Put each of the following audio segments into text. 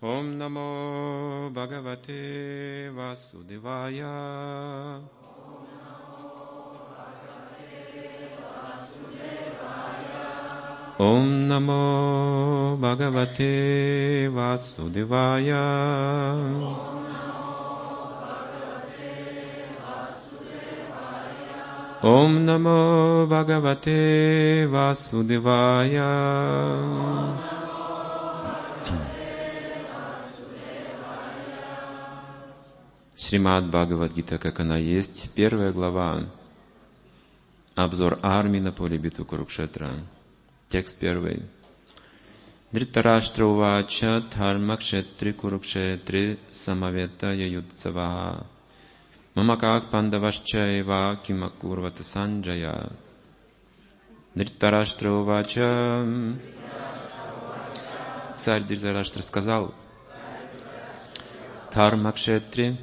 Om Namo Bhagavate Vasudevaya. Om Namo Bhagavate Vasudevaya. Om Namo Bhagavate Vasudevaya. Шримад Бхагавад-гита, как она есть, 1 глава. Обзор армии на поле битвы Курукшетра. Текст 1. Дритараштра увача дхармакшетри Курукшетри самавета яюдсаваха. Мамакак пандавашчаева кимакурвата санджая. Дритараштра увача. Царь Дритараштра сказал: Дхармакшетри,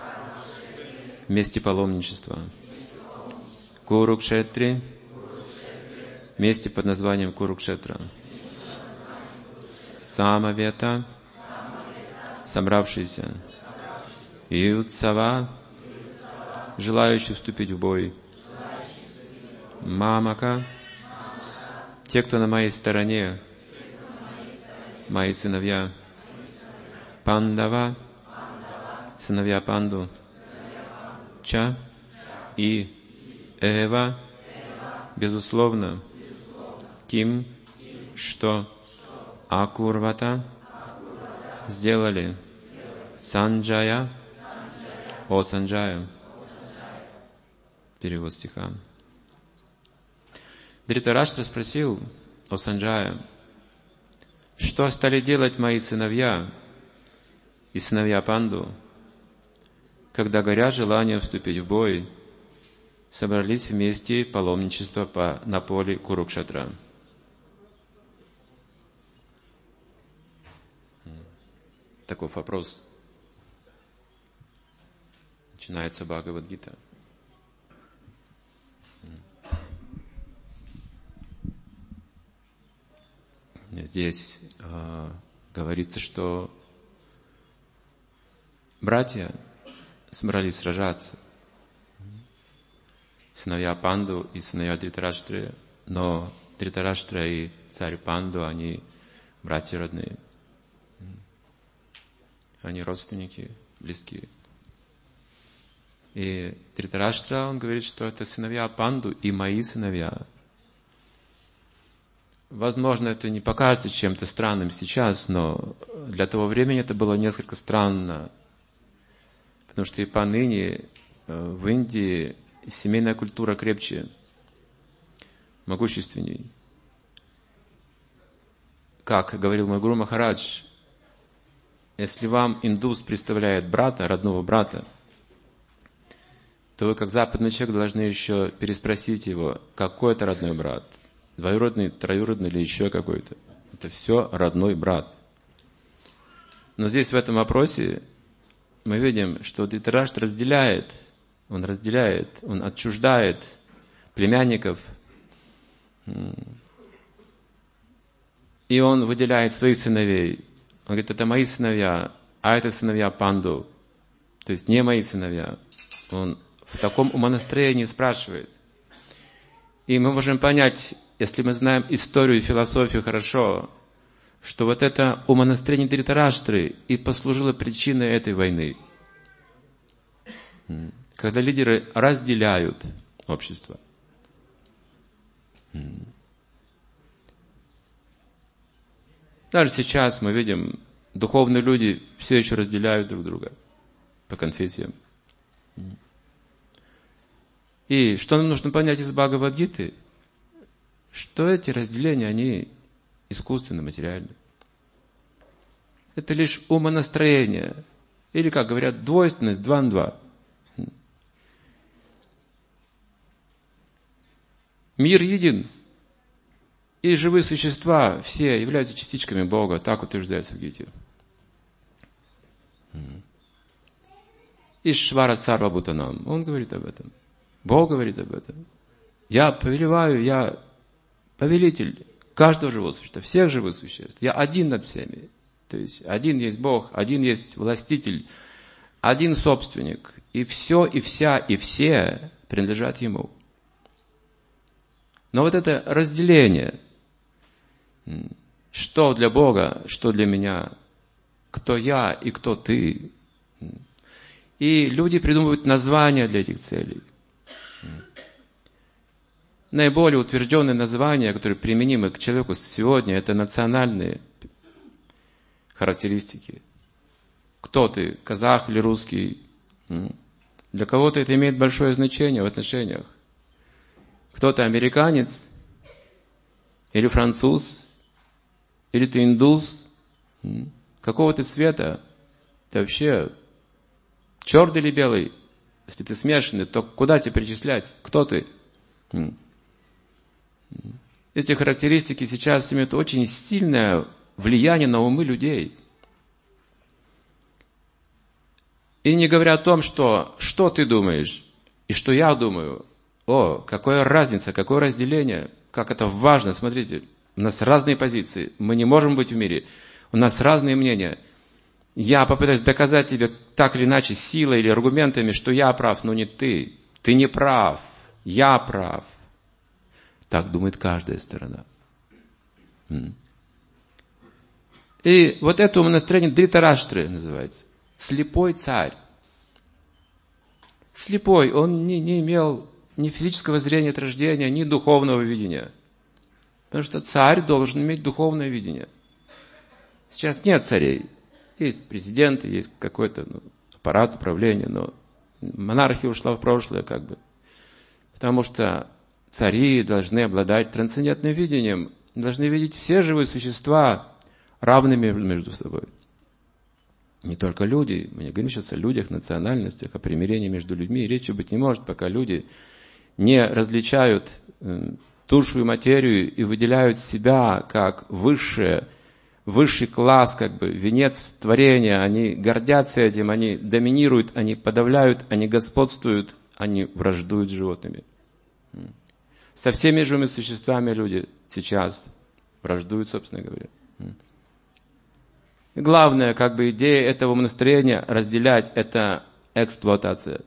месте паломничества. Курукшетри, месте под названием Курукшетра. Самавета, собравшиеся. Юдсава, желающие вступить в бой. Мамака, те, кто на моей стороне, мои сыновья. Пандава, сыновья Панду. Ча и Эва, безусловно. Ким, что Акурвата сделали. Санджая, о Санджая. Перевод стиха. Дритараштра спросил о Санджая: что стали делать мои сыновья и сыновья Панду, когда, горя желанием вступить в бой, собрались вместе паломничество на поле Курукшетра? Такой вопрос. Начинается Бхагавад-гита. Здесь говорится, что братья собрались сражаться. Сыновья Панду и сыновья Дритараштры, но Дритараштра и царь Панду, они братья родные. Они родственники, близкие. И Дритараштра, он говорит, что это сыновья Панду и мои сыновья. Возможно, это не покажется чем-то странным сейчас, но для того времени это было несколько странно. Потому что и поныне в Индии семейная культура крепче, могущественней. Как говорил мой гуру Махарадж, если вам индус представляет брата, родного брата, то вы, как западный человек, должны еще переспросить его, какой это родной брат. Двоюродный, троюродный или еще какой-то. Это все родной брат. Но здесь в этом вопросе мы видим, что Дритараштра разделяет, он отчуждает племянников, и он выделяет своих сыновей. Он говорит, это мои сыновья, а это сыновья Панду, то есть не мои сыновья. Он в таком умонастроении спрашивает. И мы можем понять, если мы знаем историю и философию хорошо, что вот это умонастроение Дритараштры и послужило причиной этой войны. Когда лидеры разделяют общество. Даже сейчас мы видим, духовные люди все еще разделяют друг друга по конфессиям. И что нам нужно понять из Бхагавад-гиты? Что эти разделения, они искусственно, материальны. Это лишь умонастроение. Или, как говорят, двойственность 2 на 2. Мир един. И живые существа все являются частичками Бога. Так утверждается в Гите. Ишвара Сарва Бхутанам. Он говорит об этом. Бог говорит об этом. Я повелеваю, я повелитель каждого живого существа, всех живых существ. Я один над всеми. То есть один есть Бог, один есть властитель, один собственник. И все, и вся, и все принадлежат Ему. Но вот это разделение, что для Бога, что для меня, кто я и кто ты. И люди придумывают названия для этих целей. Наиболее утвержденные названия, которые применимы к человеку сегодня, это национальные характеристики. Кто ты, казах или русский? Для кого-то это имеет большое значение в отношениях. Кто-то американец, или француз, или ты индус, какого ты цвета? Ты вообще черный или белый? Если ты смешанный, то куда тебе перечислять? Кто ты? Эти характеристики сейчас имеют очень сильное влияние на умы людей. И не говоря о том, что ты думаешь и что я думаю. О, какая разница, какое разделение, как это важно. Смотрите, у нас разные позиции, мы не можем быть в мире, у нас разные мнения. Я попытаюсь доказать тебе так или иначе силой или аргументами, что я прав, но не ты. Ты не прав, я прав. Так думает каждая сторона. И вот это умонастроение Дритараштры называется. Слепой царь. Слепой, он не имел ни физического зрения от рождения, ни духовного видения. Потому что царь должен иметь духовное видение. Сейчас нет царей. Есть президенты, есть какой-то аппарат управления, но монархия ушла в прошлое как бы. Потому что цари должны обладать трансцендентным видением, должны видеть все живые существа равными между собой. Не только люди, мы не говорим сейчас о людях, национальностях, о примирении между людьми. Речи быть не может, пока люди не различают душу и материю и выделяют себя как высший класс, как бы венец творения. Они гордятся этим, они доминируют, они подавляют, они господствуют, они враждуют с животными. Со всеми живыми существами люди сейчас враждуют, собственно говоря. И главное, как бы идея этого настроения разделять, это эксплуатация.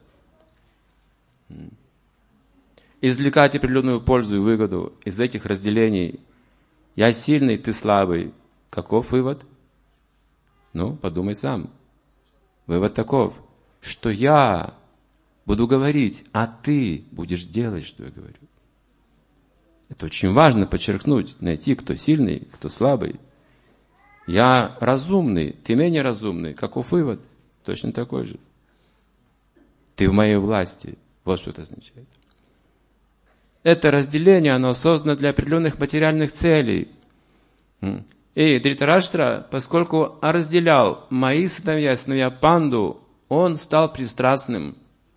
Извлекать определенную пользу и выгоду из этих разделений. Я сильный, ты слабый. Каков вывод? Подумай сам. Вывод таков, что я буду говорить, а ты будешь делать, что я говорю. Это очень важно подчеркнуть, найти, кто сильный, кто слабый. Я разумный, ты менее разумный. Каков вывод? Точно такой же. Ты в моей власти. Вот что это означает. Это разделение, оно создано для определенных материальных целей. И Дритараштра, поскольку разделял мои сыновья Панду, он стал пристрастным.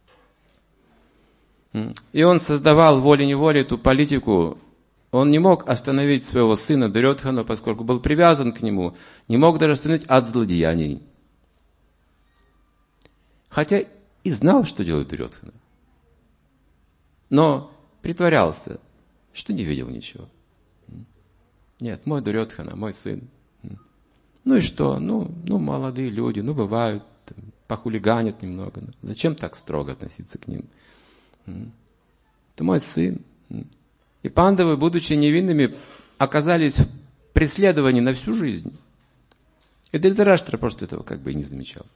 И он создавал волей-неволей эту политику. Он не мог остановить своего сына Дурьодхану, поскольку был привязан к нему. Не мог даже остановить от злодеяний. Хотя и знал, что делает Дурьодхана. Но притворялся, что не видел ничего. Нет, мой Дурьодхана, мой сын. Ну и что? Молодые люди, бывают, похулиганят немного. Зачем так строго относиться к ним? Это мой сын. И пандавы, будучи невинными, оказались в преследовании на всю жизнь. И Дритараштра просто этого как бы и не замечал.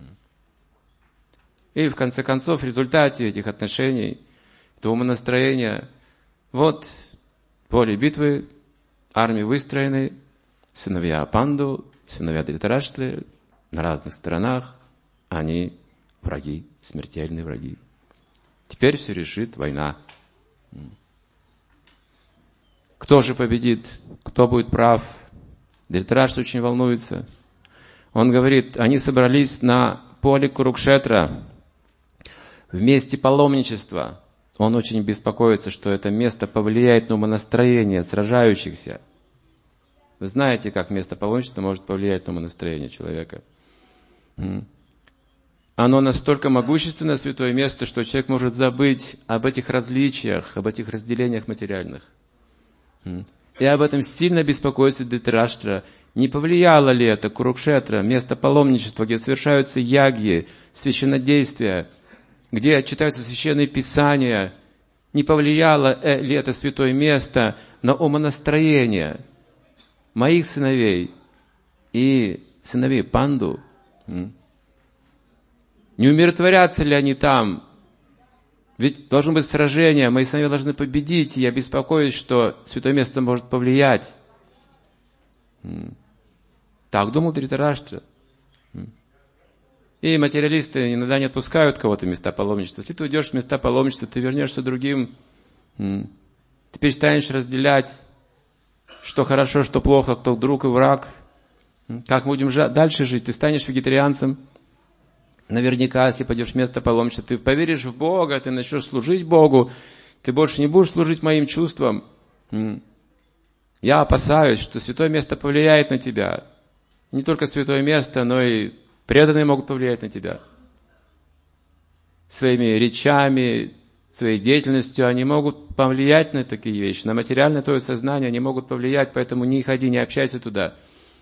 И в конце концов, в результате этих отношений, этого умонастроения, вот поле битвы, армии выстроены, сыновья Панду, сыновья Дритараштры на разных сторонах, они враги, смертельные враги. Теперь все решит война. Кто же победит? Кто будет прав? Дритараштра очень волнуется. Он говорит, они собрались на поле Курукшетра, в месте паломничества. Он очень беспокоится, что это место повлияет на умонастроение сражающихся. Вы знаете, как место паломничества может повлиять на умонастроение человека. Оно настолько могущественное, святое место, что человек может забыть об этих различиях, об этих разделениях материальных. И об этом сильно беспокоится Дритараштра. Не повлияло ли это Курукшетра, место паломничества, где совершаются ягьи, священнодействия, где читаются священные писания, не повлияло ли это святое место на умонастроение моих сыновей и сыновей Панду? Не умиротворятся ли они там? Ведь должно быть сражение, мои сыновья должны победить, и я беспокоюсь, что святое место может повлиять. Так думал Дритараштра. И материалисты иногда не отпускают кого-то в места паломничества. Если ты уйдешь в места паломничества, ты вернешься другим. Ты перестанешь разделять, что хорошо, что плохо, кто друг и враг. Как мы будем дальше жить? Ты станешь вегетарианцем. Наверняка, если пойдешь в место паломничества, ты поверишь в Бога, ты начнешь служить Богу, ты больше не будешь служить моим чувствам. Я опасаюсь, что святое место повлияет на тебя. Не только святое место, но и преданные могут повлиять на тебя. Своими речами, своей деятельностью они могут повлиять на такие вещи. На материальное твое сознание они могут повлиять, поэтому не ходи, не общайся туда.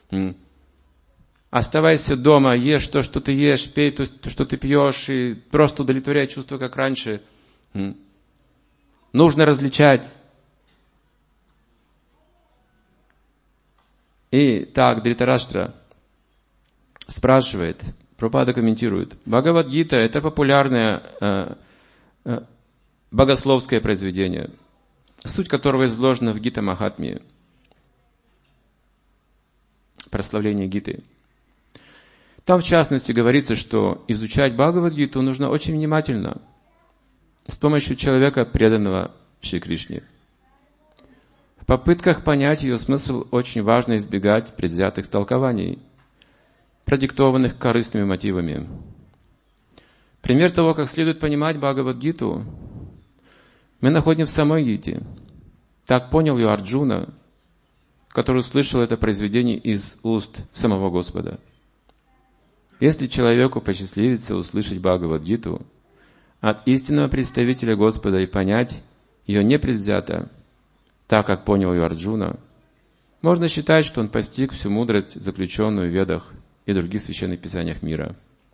Оставайся дома, ешь то, что ты ешь, пей то, что ты пьешь, и просто удовлетворяй чувства, как раньше. Нужно различать. И так Дритараштра спрашивает, Прабхупада комментирует, Бхагавад-гита – это популярное богословское произведение, суть которого изложена в Гита-махатмии, прославление Гиты. Там, в частности, говорится, что изучать Бхагавад-гиту нужно очень внимательно, с помощью человека, преданного Шри Кришне. В попытках понять ее смысл очень важно избегать предвзятых толкований, продиктованных корыстными мотивами. Пример того, как следует понимать Бхагавад-гиту, мы находим в самой Гите. Так понял ее Арджуна, который услышал это произведение из уст самого Господа. Если человеку посчастливится услышать Бхагавад-гиту от истинного представителя Господа и понять ее непредвзято, так как понял ее Арджуна, можно считать, что он постиг всю мудрость, заключенную в Ведах и других священных писаниях мира.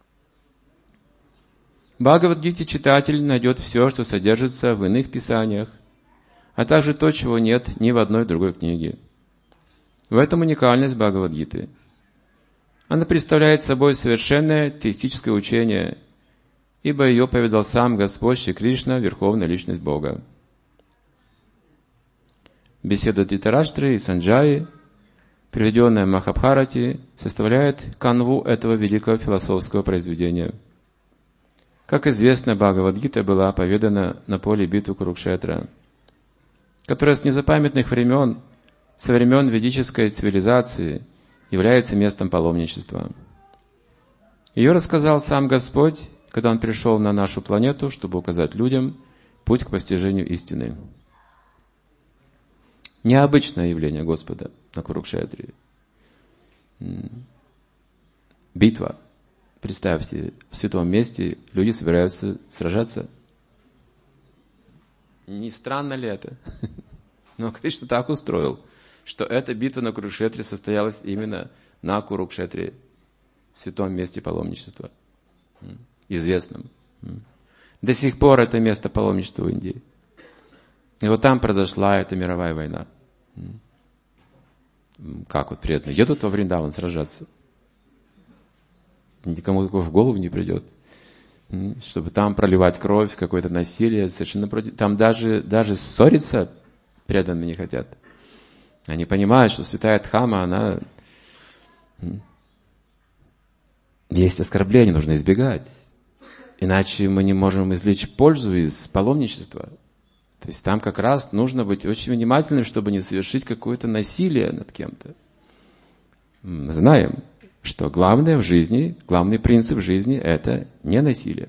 В Бхагавад-гите читатель найдет все, что содержится в иных писаниях, а также то, чего нет ни в одной другой книге. В этом уникальность Бхагавад-гиты. Она представляет собой совершенное теистическое учение, ибо ее поведал сам Господь Шри Кришна, Верховная Личность Бога. Беседа Дритараштры и Санджаи, приведенная в Махабхарате, составляет канву этого великого философского произведения. Как известно, Бхагавад-гита была поведана на поле битвы Курукшетра, которая с незапамятных времен, со времен ведической цивилизации, является местом паломничества. Ее рассказал сам Господь, когда Он пришел на нашу планету, чтобы указать людям путь к постижению истины. Необычное явление Господа на Курукшетре. Битва. Представьте, в святом месте люди собираются сражаться. Не странно ли это? Но Кришна так устроил, что эта битва на Курукшетре состоялась именно на Курукшетре, в святом месте паломничества, известном. До сих пор это место паломничества в Индии. И вот там произошла эта мировая война. Как вот приятно. Едут во Вриндаван сражаться. Никому такого в голову не придет. Чтобы там проливать кровь, какое-то насилие, совершенно против. Там даже ссориться преданные не хотят. Они понимают, что святая Дхамма, она... Есть оскорбления, нужно избегать. Иначе мы не можем извлечь пользу из паломничества. То есть там как раз нужно быть очень внимательным, чтобы не совершить какое-то насилие над кем-то. Знаем, что главное в жизни, главный принцип в жизни – это не насилие.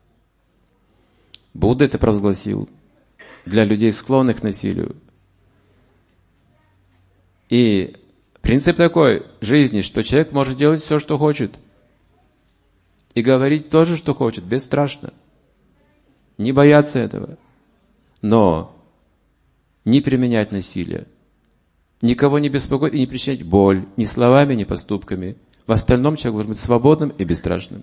Будда это провозгласил для людей, склонных к насилию. И принцип такой жизни, что человек может делать все, что хочет. И говорить тоже, что хочет, бесстрашно. Не бояться этого. Но не применять насилие. никого не беспокоить и не причинять боль ни словами, ни поступками. В остальном человек должен быть свободным и бесстрашным.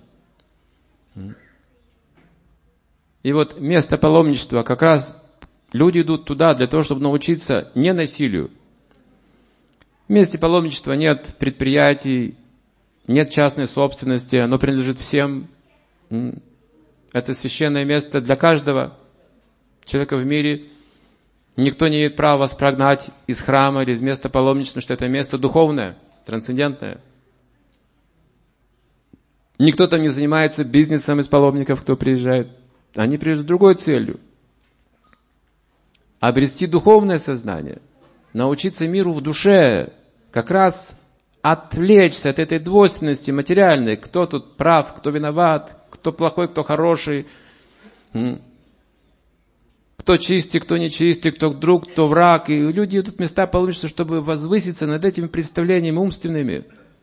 И вот место паломничества, как раз люди идут туда для того, чтобы научиться не насилию. В месте паломничества нет предприятий, нет частной собственности, оно принадлежит всем. Это священное место для каждого человека в мире. Никто не имеет права вас прогнать из храма или из места паломничества, что это место духовное, трансцендентное. Никто там не занимается бизнесом из паломников, кто приезжает. Они приезжают с другой целью. Обрести духовное сознание, научиться миру в душе, как раз отвлечься от этой двойственности материальной, кто тут прав, кто виноват, кто плохой, кто хороший, кто чистый, кто нечистый, кто друг, кто враг. И люди идут в места паломничества, чтобы возвыситься над этими представлениями умственными.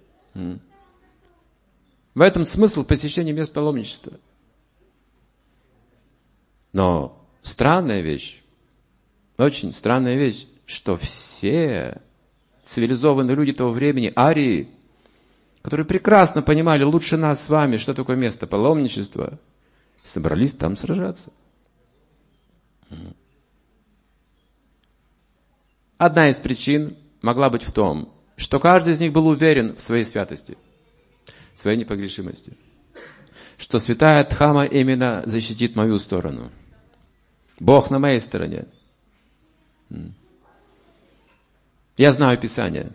В этом смысл посещения мест паломничества. Но странная вещь, очень странная вещь, что все цивилизованные люди того времени, арии, которые прекрасно понимали лучше нас с вами, что такое место паломничества, собрались там сражаться. Одна из причин могла быть в том, что каждый из них был уверен в своей святости, в своей непогрешимости, что святая Дхамма именно защитит мою сторону. Бог на моей стороне. Я знаю Писание.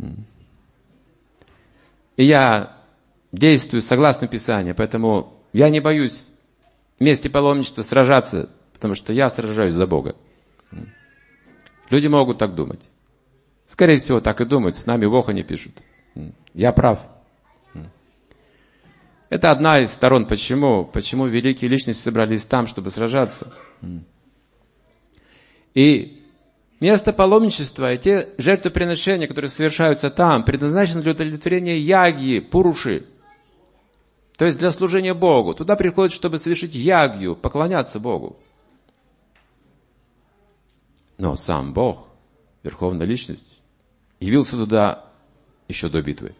И я действую согласно Писанию, поэтому я не боюсь в месте паломничества сражаться, потому что я сражаюсь за Бога. Люди могут так думать. Скорее всего, так и думают. С нами в ухо не пишут. Я прав. Это одна из сторон. Почему великие личности собрались там, чтобы сражаться. И место паломничества и те жертвоприношения, которые совершаются там, предназначены для удовлетворения ягьи, пуруши. То есть для служения Богу. Туда приходят, чтобы совершить ягью, поклоняться Богу. Но сам Бог, Верховная Личность, явился туда еще до битвы.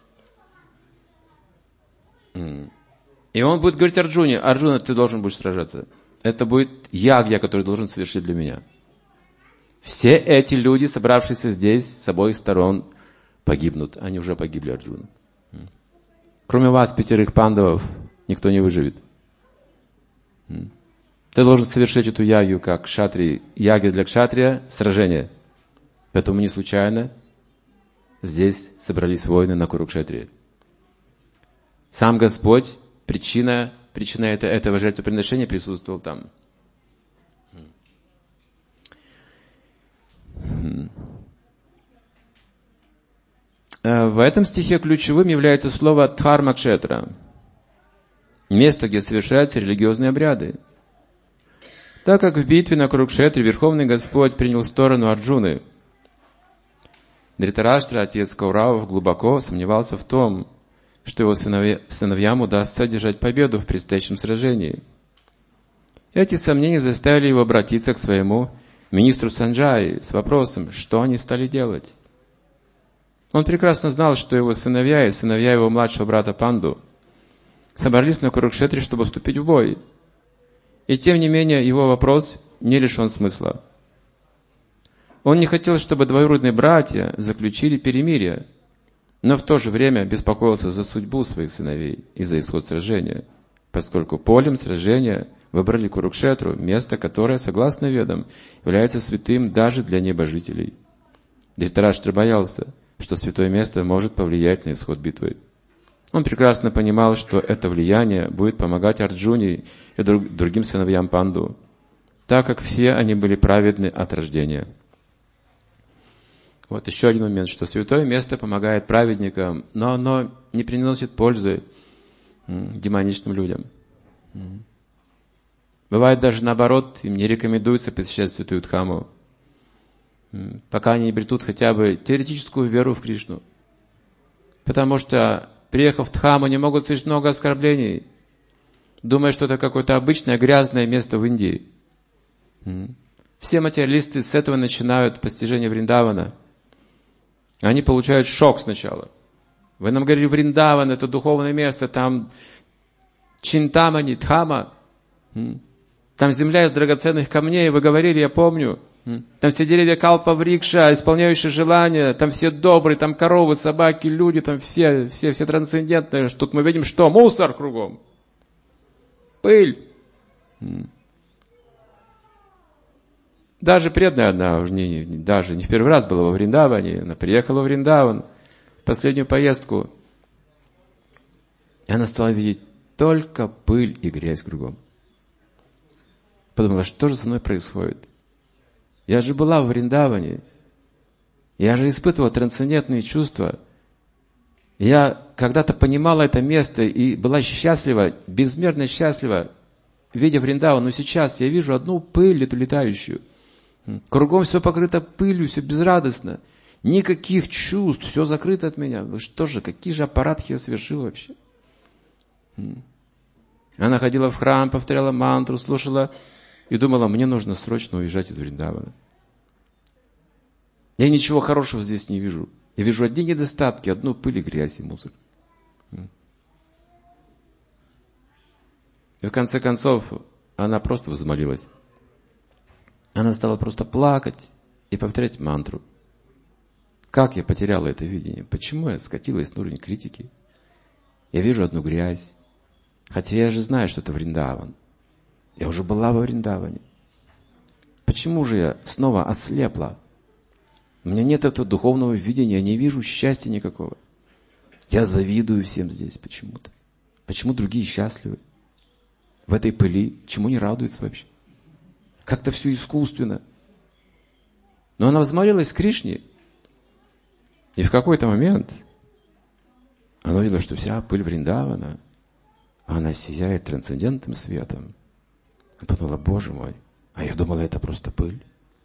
И он будет говорить Арджуне: Арджуна, ты должен будешь сражаться. Это будет ягья, который должен совершить для меня. Все эти люди, собравшиеся здесь, с обоих сторон, погибнут. Они уже погибли, Арджуна. Кроме вас, 5 пандавов, никто не выживет. Ты должен совершить эту ягью, как кшатрий. Ягья для кшатрия – сражение. Поэтому не случайно здесь собрались воины на Курукшетре. Сам Господь, причина этого жертвоприношения присутствовал там. В этом стихе ключевым является слово «дхармакшетра», место, где совершаются религиозные обряды. Так как в битве на Курукшетре Верховный Господь принял сторону Арджуны, Дритараштра, отец Кауравов, глубоко сомневался в том, что его сыновьям удастся одержать победу в предстоящем сражении. Эти сомнения заставили его обратиться к своему министру Санджаи с вопросом, что они стали делать. Он прекрасно знал, что его сыновья и сыновья его младшего брата Панду собрались на Курукшетре, чтобы вступить в бой. И тем не менее, его вопрос не лишен смысла. Он не хотел, чтобы двоюродные братья заключили перемирие, но в то же время беспокоился за судьбу своих сыновей и за исход сражения, поскольку полем сражения выбрали Курукшетру, место, которое, согласно ведам, является святым даже для небожителей. Дритараштра боялся, что святое место может повлиять на исход битвы. Он прекрасно понимал, что это влияние будет помогать Арджуне и другим сыновьям Панду, так как все они были праведны от рождения. Вот еще один момент, что святое место помогает праведникам, но оно не приносит пользы демоничным людям. Бывает даже наоборот, им не рекомендуется посещать святую Дхамму, пока они не обретут хотя бы теоретическую веру в Кришну. Потому что, приехав в Дхамму, они могут слышать много оскорблений, думая, что это какое-то обычное грязное место в Индии. Все материалисты с этого начинают постижение Вриндавана. Они получают шок сначала. Вы нам говорили, Вриндаван, это духовное место, там Чинтамани, Дхама, там земля из драгоценных камней, вы говорили, я помню. Там все деревья калпа-врикша, исполняющие желания, там все добрые, там коровы, собаки, люди, там все трансцендентные. Тут мы видим, что? Мусор кругом. Пыль. Даже преданная одна, даже не в первый раз была во Вриндаване, она приехала в Вриндаван, последнюю поездку, и она стала видеть только пыль и грязь кругом. Подумала, что же со мной происходит? Я же была в Вриндаване, я же испытывала трансцендентные чувства, я когда-то понимала это место и была счастлива, безмерно счастлива, видя Вриндаван, но сейчас я вижу одну пыль эту летающую. Кругом все покрыто пылью, все безрадостно. Никаких чувств, все закрыто от меня. Что же, какие же аппаратки я совершил вообще? Она ходила в храм, повторяла мантру, слушала и думала, мне нужно срочно уезжать из Вриндавана. Я ничего хорошего здесь не вижу. Я вижу одни недостатки, одну пыль и грязь и мусор. И в конце концов она просто взмолилась. Она стала просто плакать и повторять мантру. Как я потеряла это видение? Почему я скатилась на уровень критики? Я вижу одну грязь. Хотя я же знаю, что это Вриндаван. Я уже была во Вриндаване. Почему же я снова ослепла? У меня нет этого духовного видения, я не вижу счастья никакого. Я завидую всем здесь почему-то. Почему другие счастливы? В этой пыли, чему не радуются вообще? Как-то все искусственно. Но она взмолилась к Кришне. И в какой-то момент она увидела, что вся пыль Вриндавана, она сияет трансцендентным светом. Она подумала, Боже мой, а я думала, это просто пыль.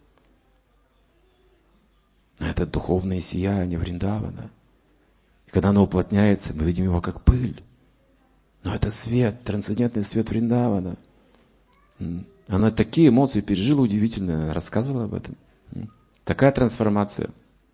А это духовное сияние Вриндавана. И когда оно уплотняется, мы видим его как пыль. Но это свет, трансцендентный свет Вриндавана. Она такие эмоции пережила удивительные, она рассказывала об этом. Такая трансформация.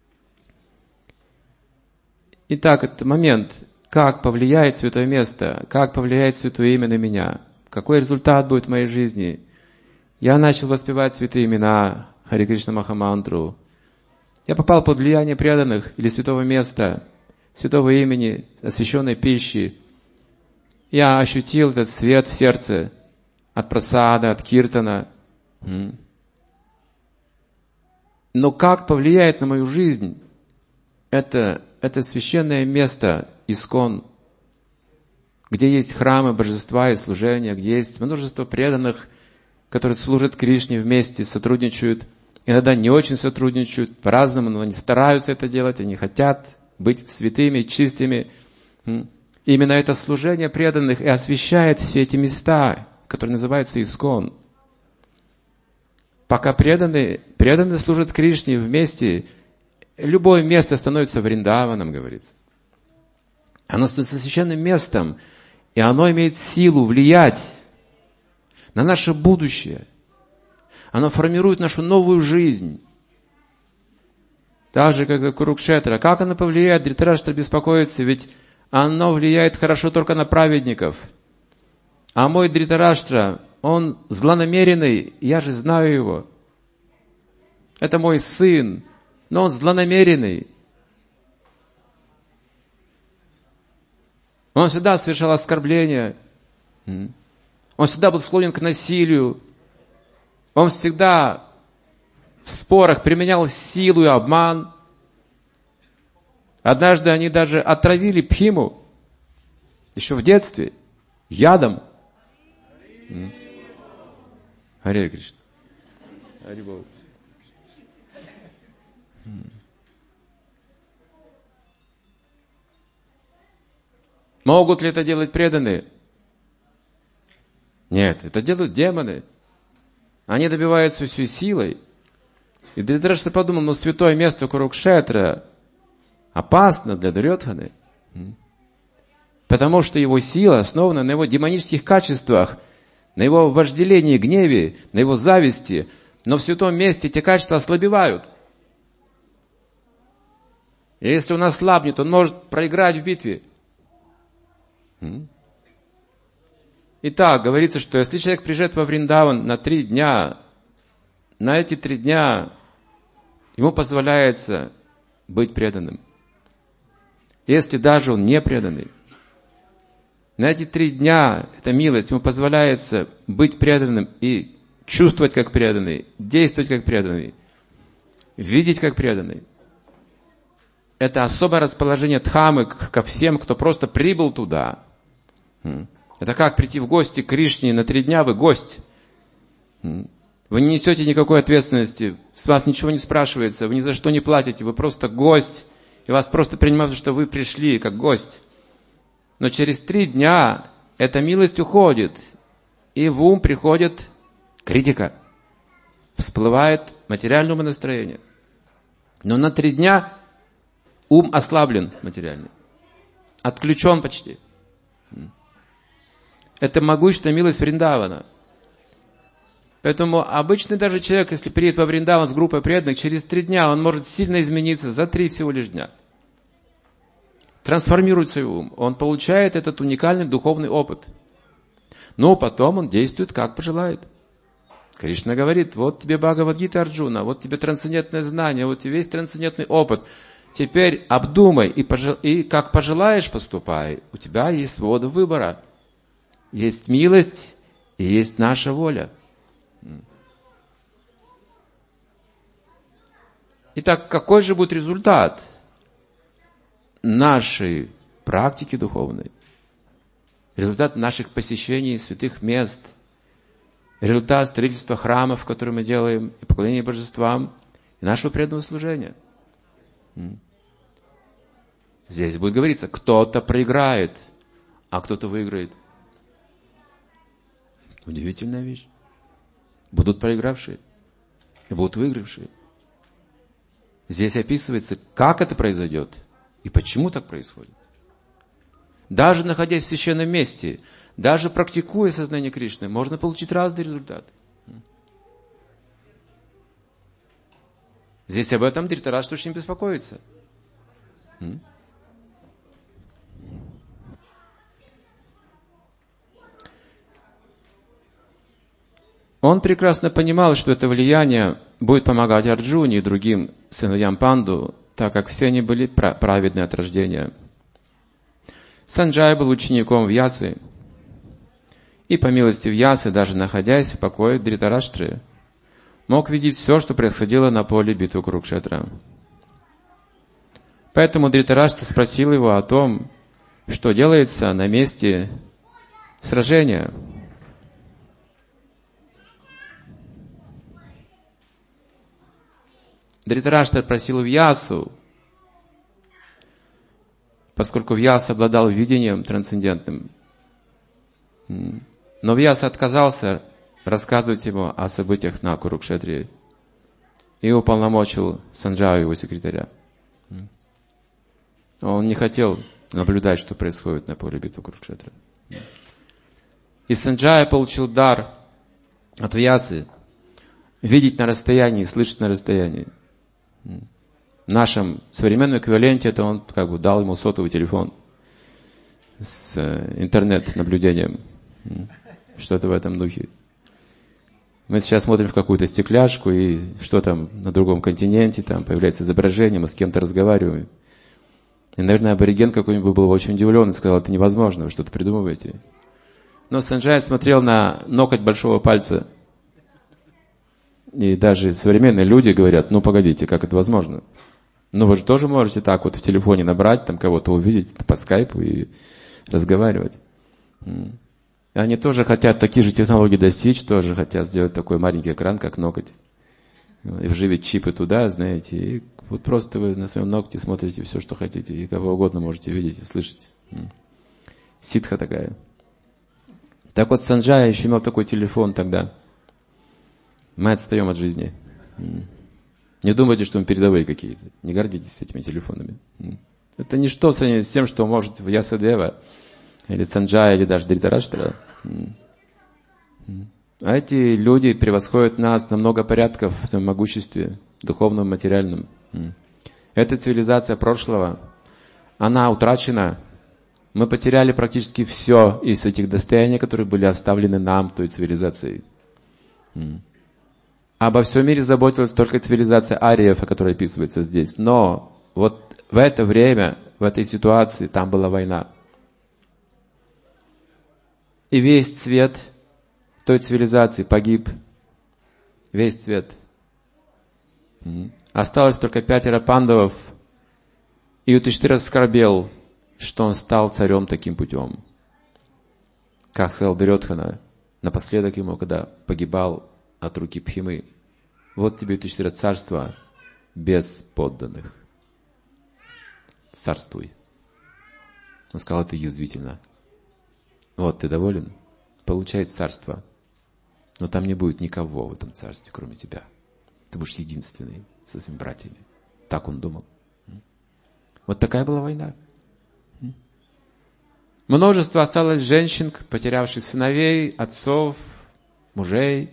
Итак, этот момент, как повлияет святое место, как повлияет святое имя на меня, какой результат будет в моей жизни. Я начал воспевать святые имена, Харе Кришна Махамантру. Я попал под влияние преданных или святого места, святого имени, освященной пищи. Я ощутил этот свет в сердце от прасада, от киртана. Но как повлияет на мою жизнь это священное место Искон, где есть храмы божества и служения, где есть множество преданных, которые служат Кришне вместе, сотрудничают, иногда не очень сотрудничают, по-разному, но они стараются это делать, они хотят быть святыми, чистыми. Именно это служение преданных и освящает все эти места, которые называются Искон. Пока преданные служат Кришне вместе, любое место становится Вриндаваном, говорится. Оно становится священным местом, и оно имеет силу влиять на наше будущее. Оно формирует нашу новую жизнь. Так же, как и Курукшетра. Как оно повлияет? Дритараштра беспокоится, ведь оно влияет хорошо только на праведников. А мой Дритараштра, он злонамеренный, я же знаю его. Это мой сын, но он злонамеренный. Он всегда совершал оскорбления. Он всегда был склонен к насилию. Он всегда в спорах применял силу и обман. Однажды они даже отравили Пхиму, еще в детстве, ядом. Харе Кришна. Хари Богу. Могут ли это делать преданные? Нет, это делают демоны. Они добиваются всей силой. И Дритараштра подумал, святое место Курукшетра опасно для Дурьодханы. Потому что его сила основана на его демонических качествах, на его вожделении, гневе, на его зависти. Но в святом месте эти качества ослабевают. И если он ослабнет, он может проиграть в битве. Итак, говорится, что если человек приезжает во Вриндаван на 3 дня, на эти 3 дня ему позволяется быть преданным. Если даже он не преданный, на эти 3 дня эта милость ему позволяется быть преданным и чувствовать как преданный, действовать как преданный, видеть как преданный. Это особое расположение Дхаммы ко всем, кто просто прибыл туда. Это как прийти в гости к Кришне, на 3 дня вы гость. Вы не несете никакой ответственности, с вас ничего не спрашивается, вы ни за что не платите, вы просто гость, и вас просто принимают, что вы пришли как гость. Но через 3 дня эта милость уходит, и в ум приходит критика. Всплывает материальное умонастроение. Но на 3 дня ум ослаблен материальный. Отключен почти. Это могущественная милость Вриндавана. Поэтому обычный даже человек, если приедет во Вриндаван с группой преданных, через 3 дня он может сильно измениться, за 3 всего лишь дня. Трансформирует свой ум. Он получает этот уникальный духовный опыт. Но потом он действует, как пожелает. Кришна говорит, вот тебе Бхагавад-гита, Арджуна, вот тебе трансцендентное знание, вот тебе весь трансцендентный опыт. Теперь обдумай и как пожелаешь поступай. У тебя есть свобода выбора. Есть милость и есть наша воля. Итак, какой же будет результат нашей практики духовной? Результат наших посещений святых мест, результат строительства храмов, которые мы делаем, и поклонения божествам, и нашего преданного служения. Здесь будет говориться, кто-то проиграет, а кто-то выиграет. Удивительная вещь. Будут проигравшие и будут выигравшие. Здесь описывается, как это произойдет и почему так происходит. Даже находясь в священном месте, даже практикуя сознание Кришны, можно получить разные результаты. Здесь об этом Дритараштра очень беспокоится. Он прекрасно понимал, что это влияние будет помогать Арджуне и другим сыновьям Панду, так как все они были праведные от рождения. Санджай был учеником Вьясы, и по милости Вьясы, даже находясь в покоях Дритараштры, мог видеть все, что происходило на поле битвы Курукшетра. Поэтому Дритараштра спросил его о том, что делается на месте сражения. Дритараштра просил Вьясу, поскольку Вьяса обладал видением трансцендентным. Но Вьяса отказался рассказывать ему о событиях на Курукшетре и уполномочил Санджаю, его секретаря. Он не хотел наблюдать, что происходит на поле битвы Курукшетра. И Санджая получил дар от Вьясы видеть на расстоянии, слышать на расстоянии. В нашем современном эквиваленте это он как бы дал ему сотовый телефон с интернет-наблюдением. Что-то в этом духе. Мы сейчас смотрим в какую-то стекляшку, и что там на другом континенте, там появляется изображение, мы с кем-то разговариваем. И, наверное, абориген какой-нибудь был очень удивлен и сказал, это невозможно, вы что-то придумываете. Но Санджай смотрел на ноготь большого пальца. И даже современные люди говорят, ну погодите, как это возможно? Ну вы же тоже можете так вот в телефоне набрать, там кого-то увидеть по скайпу и разговаривать. И они тоже хотят такие же технологии достичь, тоже хотят сделать такой маленький экран, как ноготь. И вживить чипы туда, знаете, и вот просто вы на своем ногте смотрите все, что хотите, и кого угодно можете видеть и слышать. Ситха такая. Так вот, Санджая еще имел такой телефон тогда. Мы отстаем от жизни. Не думайте, что мы передовые какие-то. Не гордитесь этими телефонами. Это ничто в сравнении с тем, что может Вьясадева, или Санджая, или даже Дритараштра. А эти люди превосходят нас на много порядков в своем могуществе, духовном, материальном. Эта цивилизация прошлого, она утрачена. Мы потеряли практически все из этих достояний, которые были оставлены нам, той цивилизацией. Обо всем мире заботилась только цивилизация ариев, о которой описывается здесь. Но вот в это время, в этой ситуации, там была война. И весь цвет той цивилизации погиб. Весь цвет. Осталось только 5 пандавов. И Юдхиштхира скорбел, что он стал царем таким путем. Как сказал Дурьодхана напоследок ему, когда погибал от руки Пхимы. Вот тебе, Юдхиштхира, царство без подданных. Царствуй. Он сказал это язвительно. Вот, ты доволен? Получай царство. Но там не будет никого в этом царстве, кроме тебя. Ты будешь единственный со своими братьями. Так он думал. Вот такая была война. Множество осталось женщин, потерявших сыновей, отцов, мужей,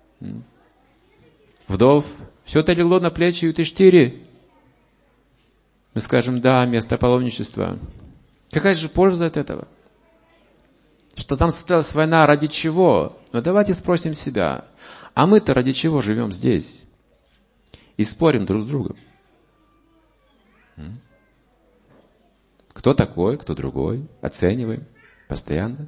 вдов. Все это легло на плечи Юдхиштхире. Мы скажем, да, место паломничества. Какая же польза от этого? Что там состоялась война, ради чего? Но давайте спросим себя, а мы-то ради чего живем здесь? И спорим друг с другом. Кто такой, кто другой? Оцениваем постоянно.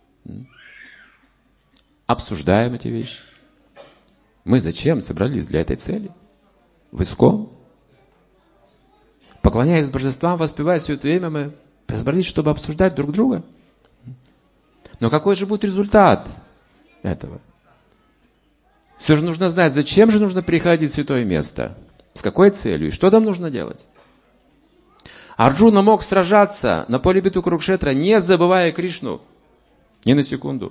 Обсуждаем эти вещи. Мы зачем собрались для этой цели? В Искон? Поклоняясь божествам, воспевая святое имя, мы собрались, чтобы обсуждать друг друга. Но какой же будет результат этого? Все же нужно знать, зачем же нужно приходить в святое место, с какой целью и что там нужно делать. Арджуна мог сражаться на поле битвы Курукшетра, не забывая Кришну ни на секунду.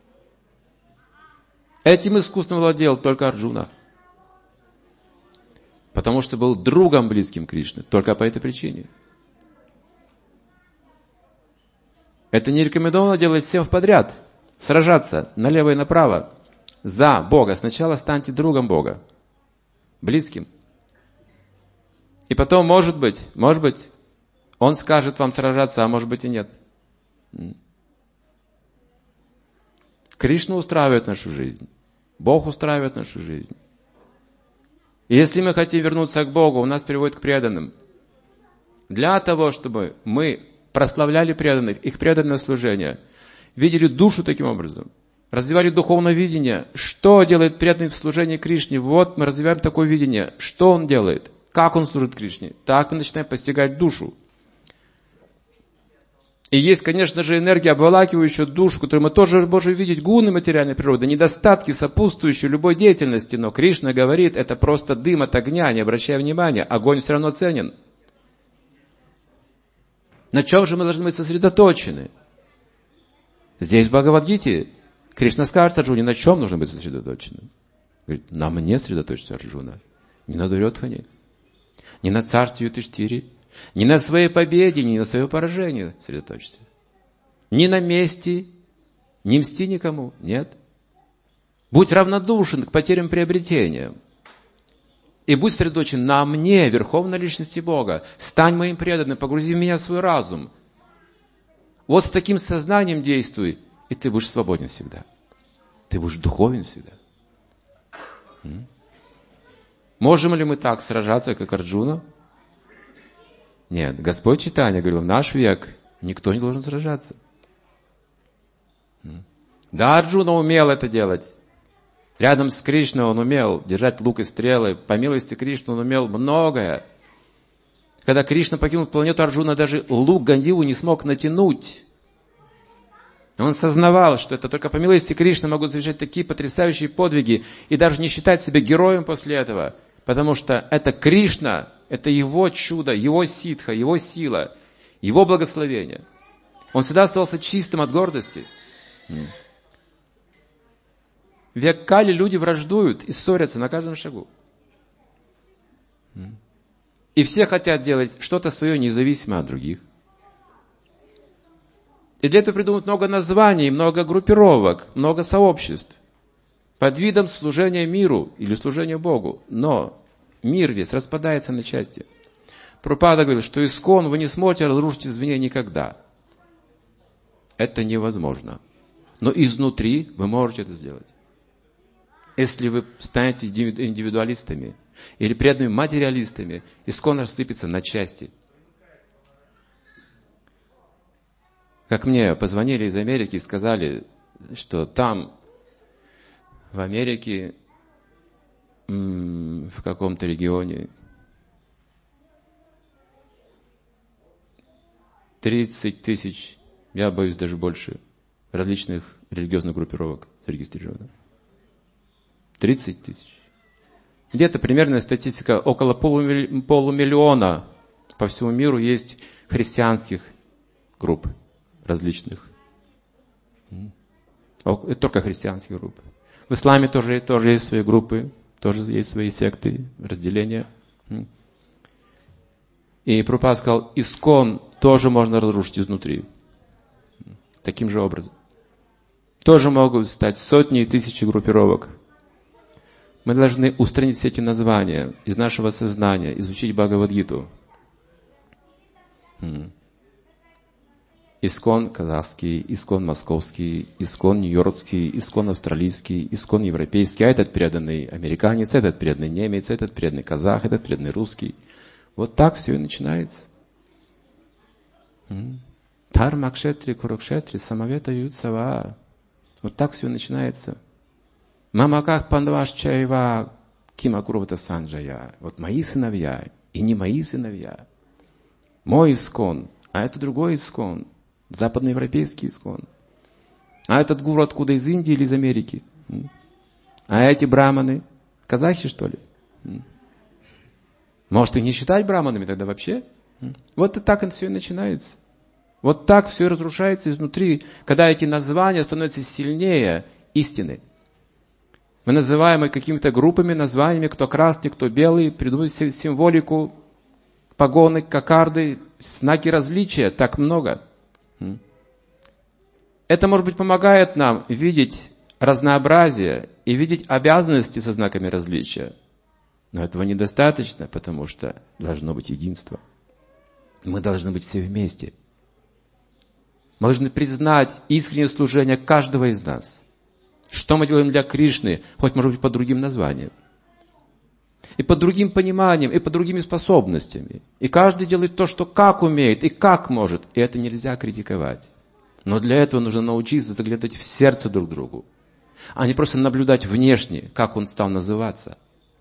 Этим искусно владел только Арджуна. Потому что был другом близким Кришны, только по этой причине. Это не рекомендовано делать всем в подряд. Сражаться налево и направо за Бога. Сначала станьте другом Бога, близким. И потом, может быть, Он скажет вам сражаться, а может быть и нет. Кришна устраивает нашу жизнь. Бог устраивает нашу жизнь. И если мы хотим вернуться к Богу, Он нас приводит к преданным. Для того, чтобы мы прославляли преданных, их преданное служение, видели душу таким образом, развивали духовное видение, что делает преданный в служении Кришне. Вот мы развиваем такое видение, что он делает, как он служит Кришне. Так мы начинаем постигать душу. И есть, конечно же, энергия, обволакивающая душу, которую мы тоже можем видеть, гуны материальной природы, недостатки, сопутствующие любой деятельности. Но Кришна говорит, это просто дым от огня, не обращая внимания, огонь все равно ценен. На чем же мы должны быть сосредоточены? Здесь в Бхагавад-гите Кришна скажет Арджуне, на чем нужно быть сосредоточенным. Говорит, на мне сосредоточиться, Арджуна. Не на Дурьодхане, не на царстве Юдхиштхире, не на своей победе, не на свое поражение сосредоточься. Не на мести, не мсти никому, нет. Будь равнодушен к потерям приобретения. И будь сосредоточен на мне, Верховной Личности Бога. Стань моим преданным, погрузи меня в свой разум. Вот с таким сознанием действуй, и ты будешь свободен всегда. Ты будешь духовен всегда. Можем ли мы так сражаться, как Арджуна? Нет. Господь Чайтанья говорил, в наш век никто не должен сражаться. Да, Арджуна умел это делать. Рядом с Кришной он умел держать лук и стрелы. По милости Кришны он умел многое. Когда Кришна покинул планету, Арджуна даже лук Гандиву не смог натянуть. Он сознавал, что это только по милости Кришны могут совершать такие потрясающие подвиги и даже не считать себя героем после этого. Потому что это Кришна, это его чудо, его ситха, его сила, его благословение. Он всегда оставался чистым от гордости. В век Кали люди враждуют и ссорятся на каждом шагу. И все хотят делать что-то свое независимо от других. И для этого придумают много названий, много группировок, много сообществ. Под видом служения миру или служения Богу. Но мир весь распадается на части. Прабхупада говорил, что ИСККОН вы не сможете разрушить извне никогда. Это невозможно. Но изнутри вы можете это сделать. Если вы станете индивидуалистами или преданными материалистами, ИСККОН рассыпется на части. Как мне позвонили из Америки и сказали, что там, в Америке, в каком-то регионе, 30 тысяч, я боюсь даже больше, различных религиозных группировок зарегистрировано. 30 тысяч. Где-то примерная статистика, около полумиллиона по всему миру есть христианских групп различных. Это только христианские группы. В исламе тоже есть свои группы, тоже есть свои секты, разделения. И Прабхупада сказал, ИСККОН тоже можно разрушить изнутри. Таким же образом. Тоже могут стать сотни и тысячи группировок. Мы должны устранить все эти названия из нашего сознания, изучить Бхагавад-гиту. ИСККОН казахский, ИСККОН московский, ИСККОН нью-йоркский, ИСККОН австралийский, ИСККОН европейский, а этот преданный американец, этот преданный немец, этот преданный казах, этот преданный русский. Вот так все и начинается. Дхарма кшетри, курукшетри, самавета юцава. Вот так все начинается. Мамаках пандаваш чайва, кимакурвата санджая. Вот мои сыновья и не мои сыновья. Мой ИСККОН, а это другой ИСККОН. Западноевропейский ИСККОН. А этот гуру откуда, из Индии или из Америки? А эти браманы, казахи, что ли? Может, их не считать браманами тогда вообще? Вот и так это все и начинается. Вот так все и разрушается изнутри, когда эти названия становятся сильнее истины. Мы называем их какими-то группами, названиями, кто красный, кто белый, придумывают символику, погоны, кокарды, знаки различия, так много. Это, может быть, помогает нам видеть разнообразие и видеть обязанности со знаками различия. Но этого недостаточно, потому что должно быть единство. Мы должны быть все вместе. Мы должны признать искреннее служение каждого из нас. Что мы делаем для Кришны, хоть, может быть, под другим названием. И под другим пониманием, и под другими способностями. И каждый делает то, что как умеет, и как может. И это нельзя критиковать. Но для этого нужно научиться заглядывать в сердце друг другу. А не просто наблюдать внешне, как он стал называться.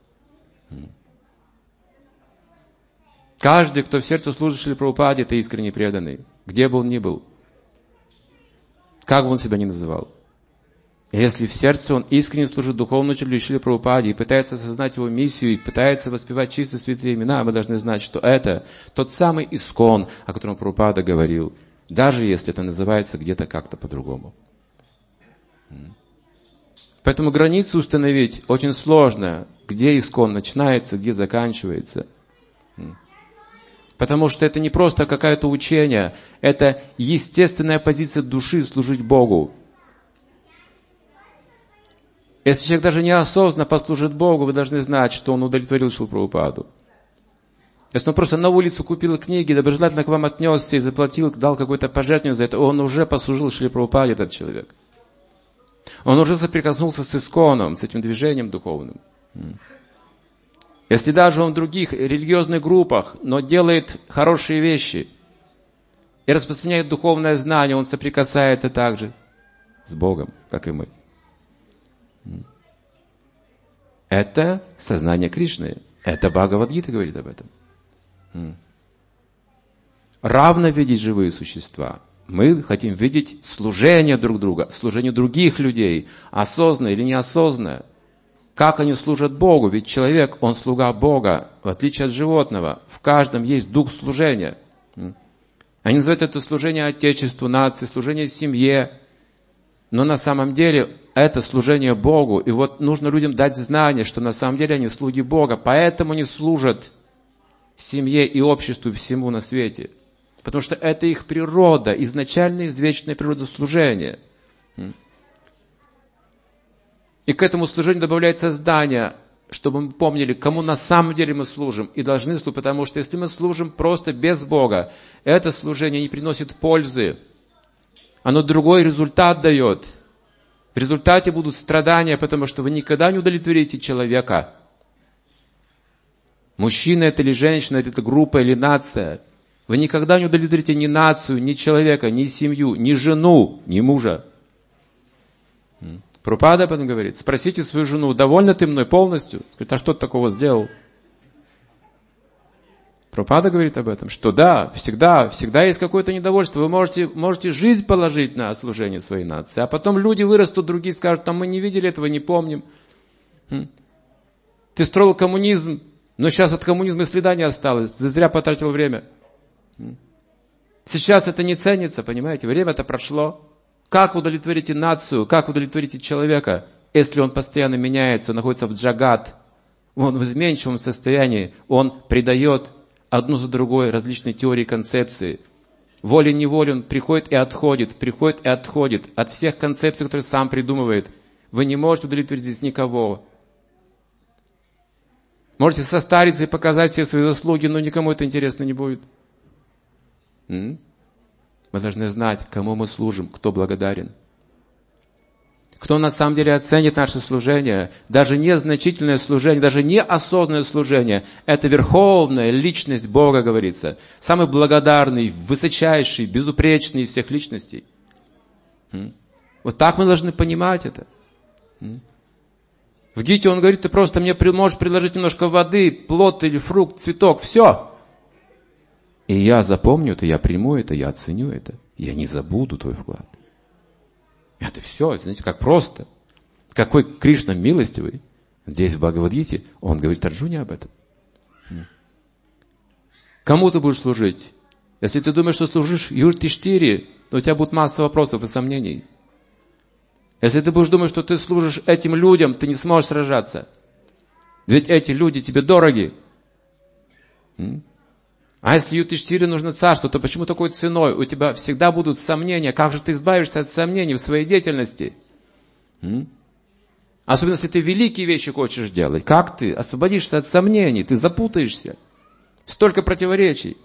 Каждый, кто в сердце служит Шриле Прабхупаде, это искренне преданный. Где бы он ни был. Как бы он себя ни называл. Если в сердце он искренне служит духовному учителю Шриле Прабхупаде и пытается осознать его миссию, и пытается воспевать чистые святые имена, мы должны знать, что это тот самый ИСККОН, о котором Прабхупада говорил, даже если это называется где-то как-то по-другому. Поэтому границу установить очень сложно, где ИСККОН начинается, где заканчивается. Потому что это не просто какое-то учение, это естественная позиция души служить Богу. Если человек даже неосознанно послужит Богу, вы должны знать, что он удовлетворил Шрилу Прабхупаду. Если он просто на улицу купил книги, доброжелательно к вам отнесся и заплатил, дал какое-то пожертвование за это, он уже послужил Шриле Прабхупаде, этот человек. Он уже соприкоснулся с ИСККОНом, с этим движением духовным. Если даже он в других религиозных группах, но делает хорошие вещи и распространяет духовное знание, он соприкасается также с Богом, как и мы. Это сознание Кришны. Это Бхагавад-гита говорит об этом. Равно видеть живые существа. Мы хотим видеть служение друг друга, служение других людей, осознанно или неосознанно. Как они служат Богу? Ведь человек, он слуга Бога, в отличие от животного. В каждом есть дух служения. Они называют это служение Отечеству, нации, служение семье. Но на самом деле это служение Богу. И вот нужно людям дать знание, что на самом деле они слуги Бога. Поэтому они служат семье и обществу, всему на свете. Потому что это их природа, изначально извечная природа служения. И к этому служению добавляется знание чтобы мы помнили, кому на самом деле мы служим и должны служить, потому что если мы служим просто без Бога, это служение не приносит пользы. Оно другой результат дает. В результате будут страдания, потому что вы никогда не удовлетворите человека. Мужчина это или женщина, это группа или нация. Вы никогда не удовлетворите ни нацию, ни человека, ни семью, ни жену, ни мужа. Прабхупада об этом говорит. Спросите свою жену, довольна ты мной полностью? Скажет, а что ты такого сделал? Прабхупада говорит об этом, что да, всегда есть какое-то недовольство. Вы можете жизнь положить на служение своей нации, а потом люди вырастут, другие скажут, мы не видели этого, не помним. Ты строил коммунизм, но сейчас от коммунизма и следа не осталось. Ты зря потратил время. Сейчас это не ценится, понимаете? Время-то прошло. Как удовлетворите нацию, как удовлетворите человека, если он постоянно меняется, находится в джагат, он в изменчивом состоянии, он придает одну за другой различные теории, концепции. Волей-неволей он приходит и отходит от всех концепций, которые сам придумывает. Вы не можете удовлетворить здесь никого. Можете состариться и показать все свои заслуги, но никому это интересно не будет. Мы должны знать, кому мы служим, кто благодарен. Кто на самом деле оценит наше служение. Даже незначительное служение, даже неосознанное служение. Это верховная личность Бога, говорится. Самый благодарный, высочайший, безупречный из всех личностей. Вот так мы должны понимать это. В Гите он говорит, ты просто мне можешь предложить немножко воды, плод или фрукт, цветок, все. И я запомню это, я приму это, я оценю это. Я не забуду твой вклад. Это все, знаете, как просто. Какой Кришна милостивый. Здесь в Бхагавад-гите он говорит Арджуне об этом. Кому ты будешь служить? Если ты думаешь, что служишь Юдхиштире, то у тебя будет масса вопросов и сомнений. Если ты будешь думать, что ты служишь этим людям, ты не сможешь сражаться. Ведь эти люди тебе дороги. А если Юдхиштире нужно царство, то почему такой ценой? У тебя всегда будут сомнения. Как же ты избавишься от сомнений в своей деятельности? Особенно, если ты великие вещи хочешь делать. Как ты освободишься от сомнений? Ты запутаешься. Столько противоречий.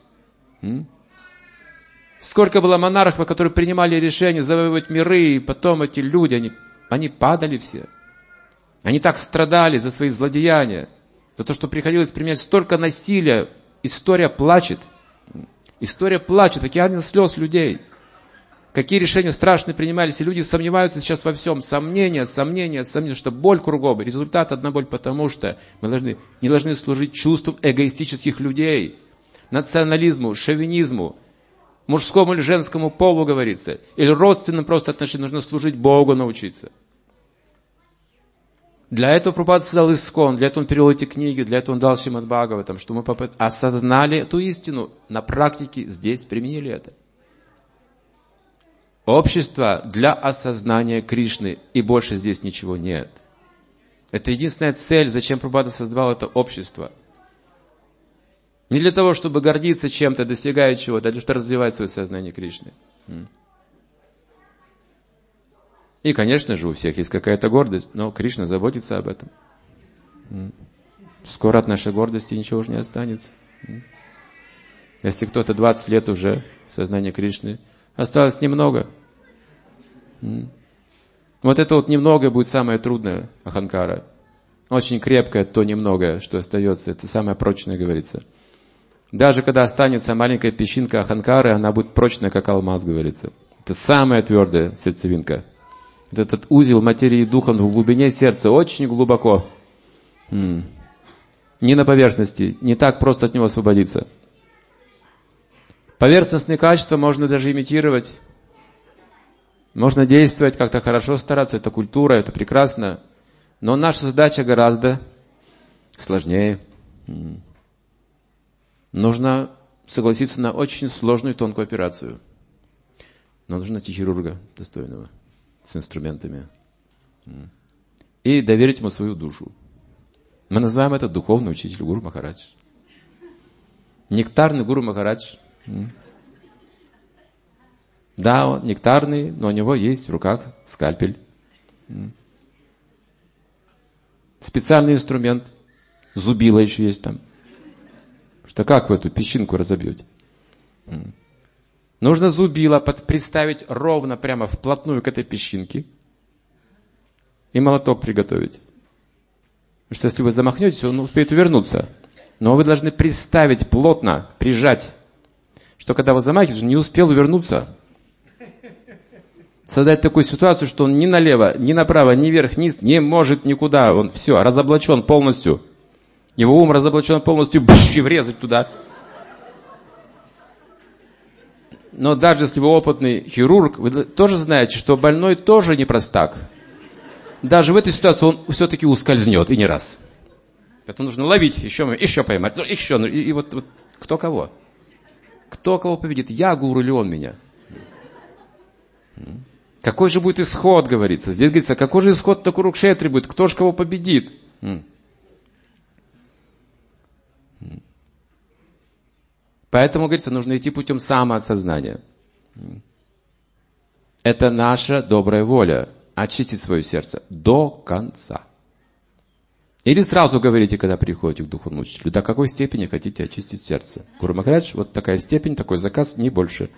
Сколько было монархов, которые принимали решение завоевывать миры, и потом эти люди, они падали все. Они так страдали за свои злодеяния, за то, что приходилось применять столько насилия. История плачет. История плачет, океан слез людей. Какие решения страшные принимались, и люди сомневаются сейчас во всем. Сомнения, что боль кругом. Результат одна боль, потому что мы не должны служить чувствам эгоистических людей. Национализму, шовинизму, мужскому или женскому полу, говорится. Или родственным просто отношениям. Нужно служить Богу, научиться. Для этого Прабхупада создал Искон, для этого он перевел эти книги, для этого он дал Шримад Бхагаватам, что мы осознали эту истину, на практике здесь применили это. Общество для осознания Кришны, и больше здесь ничего нет. Это единственная цель, зачем Прабхупада создавал это общество. Не для того, чтобы гордиться чем-то, достигать чего-то, а для того, чтобы развивать свое сознание Кришны. И, конечно же, у всех есть какая-то гордость, но Кришна заботится об этом. Скоро от нашей гордости ничего уже не останется. Если кто-то 20 лет уже в сознании Кришны, осталось немного. Вот это вот немногое будет самое трудное, аханкара. Очень крепкое то немногое, что остается. Это самое прочное, говорится. Даже когда останется маленькая песчинка аханкары, она будет прочная, как алмаз, говорится. Это самая твердая сердцевинка. Этот узел материи и духа в глубине сердца, очень глубоко. Не на поверхности, не так просто от него освободиться. Поверхностные качества можно даже имитировать. Можно действовать, как-то хорошо стараться, это культура, это прекрасно. Но наша задача гораздо сложнее. Нужно согласиться на очень сложную и тонкую операцию. Но нужно найти хирурга достойного, с инструментами. И доверить ему свою душу. Мы называем это духовный учитель Гуру Махарадж. Нектарный Гуру Махарадж. Да, он нектарный, но у него есть в руках скальпель. Специальный инструмент. Зубило еще есть там. Что как вы эту песчинку разобьете? Нужно зубило представить ровно прямо вплотную к этой песчинке и молоток приготовить. Потому что если вы замахнетесь, он успеет увернуться. Но вы должны представить плотно, прижать, что когда вы замахиваетесь, он не успел увернуться. Создать такую ситуацию, что он ни налево, ни направо, ни вверх, ни вниз не может никуда. Он все, разоблачен полностью. Его ум разоблачен полностью, и врезать туда. Но даже если вы опытный хирург, вы тоже знаете, что больной тоже не простак. Даже в этой ситуации он все-таки ускользнет, и не раз. Поэтому нужно ловить, еще поймать, еще. И вот кто кого? Кто кого победит? Я гуру или он меня? Какой же будет исход, говорится? Здесь говорится, какой же исход на Курукшетре будет? Кто же кого победит? Поэтому, говорится, нужно идти путем самоосознания. Это наша добрая воля. Очистить свое сердце до конца. Или сразу говорите, когда приходите к духовному учителю, до какой степени хотите очистить сердце. Гуру Махарадж, вот такая степень, такой заказ, не больше.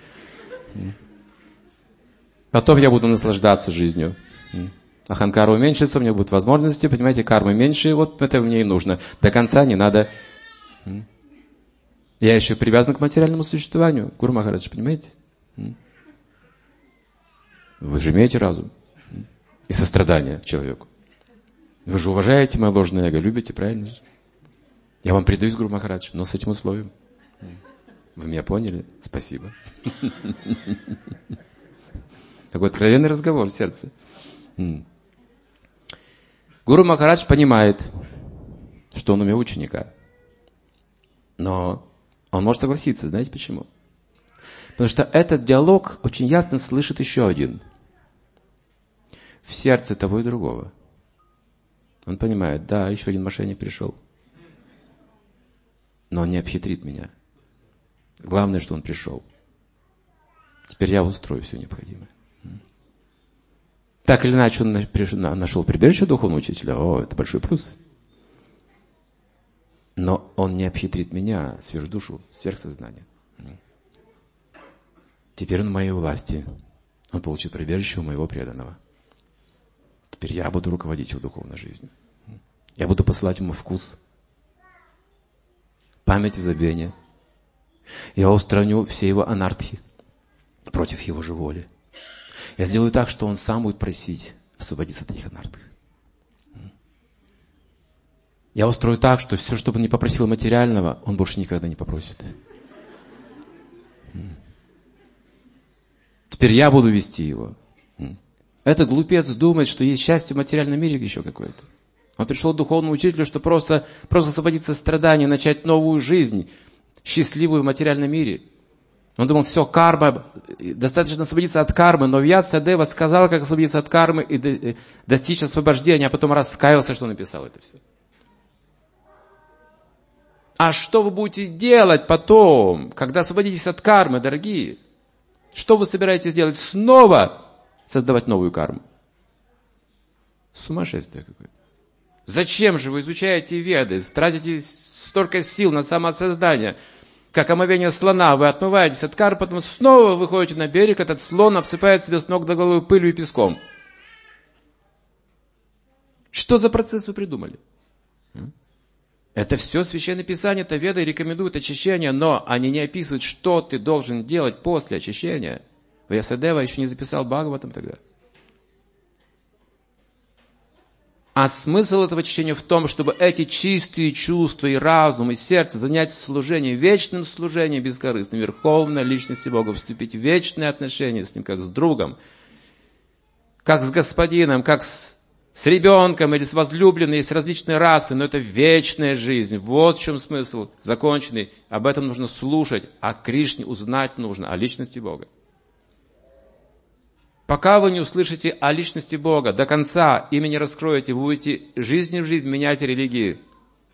Потом я буду наслаждаться жизнью. Аханкара уменьшится, у меня будут возможности, понимаете, кармы меньше, вот это мне и нужно. До конца не надо. Я еще привязан к материальному существованию. Гуру Махарадж, понимаете? Вы же имеете разум и сострадание человеку. Вы же уважаете мое ложное эго, любите, правильно же? Я вам предаюсь, Гуру Махарадж, но с этим условием. Вы меня поняли? Спасибо. Такой откровенный разговор в сердце. Гуру Махарадж понимает, что он у меня ученика. Но он может согласиться. Знаете почему? Потому что этот диалог очень ясно слышит еще один. В сердце того и другого. Он понимает, да, еще один мошенник пришел. Но он не обхитрит меня. Главное, что он пришел. Теперь я устрою все необходимое. Так или иначе, он нашел прибежище духовного учителя. О, это большой плюс. Но он не обхитрит меня, сверхдушу, сверхсознание. Теперь он в моей власти. Он получит прибежище у моего преданного. Теперь я буду руководить его духовной жизнью. Я буду посылать ему вкус, память и забвение. Я устраню все его анартхи против его же воли. Я сделаю так, что он сам будет просить освободиться от этих анартх. Я устрою так, что все, что бы он не попросил материального, он больше никогда не попросит. Теперь я буду вести его. Этот глупец думает, что есть счастье в материальном мире еще какое-то. Он пришел к духовному учителю, что просто освободиться от страданий, начать новую жизнь, счастливую в материальном мире. Он думал, все, карма, достаточно освободиться от кармы, но Вьясадева сказал, как освободиться от кармы и достичь освобождения, а потом раскаялся, что написал это все. А что вы будете делать потом, когда освободитесь от кармы, дорогие? Что вы собираетесь делать? Снова создавать новую карму? Сумасшествие какое-то. Зачем же вы изучаете Веды, тратите столько сил на самосознание, как омовение слона, вы отмываетесь от кармы, потом снова выходите на берег, этот слон обсыпает себя с ног до головы пылью и песком. Что за процесс вы придумали? Это все Священное Писание, это Веды рекомендуют очищение, но они не описывают, что ты должен делать после очищения. Вьясадева еще не записал Бхагаватам тогда. А смысл этого очищения в том, чтобы эти чистые чувства и разум, и сердце занять служением, вечным служением бескорыстным, верховной личности Бога, вступить в вечные отношения с Ним, как с другом, как с Господином, как с ребенком или с возлюбленной, есть различные расы, но это вечная жизнь. Вот в чем смысл законченный. Об этом нужно слушать, о Кришне узнать нужно, о личности Бога. Пока вы не услышите о личности Бога до конца, ими не раскроете, вы будете жизнь в жизнь менять религии.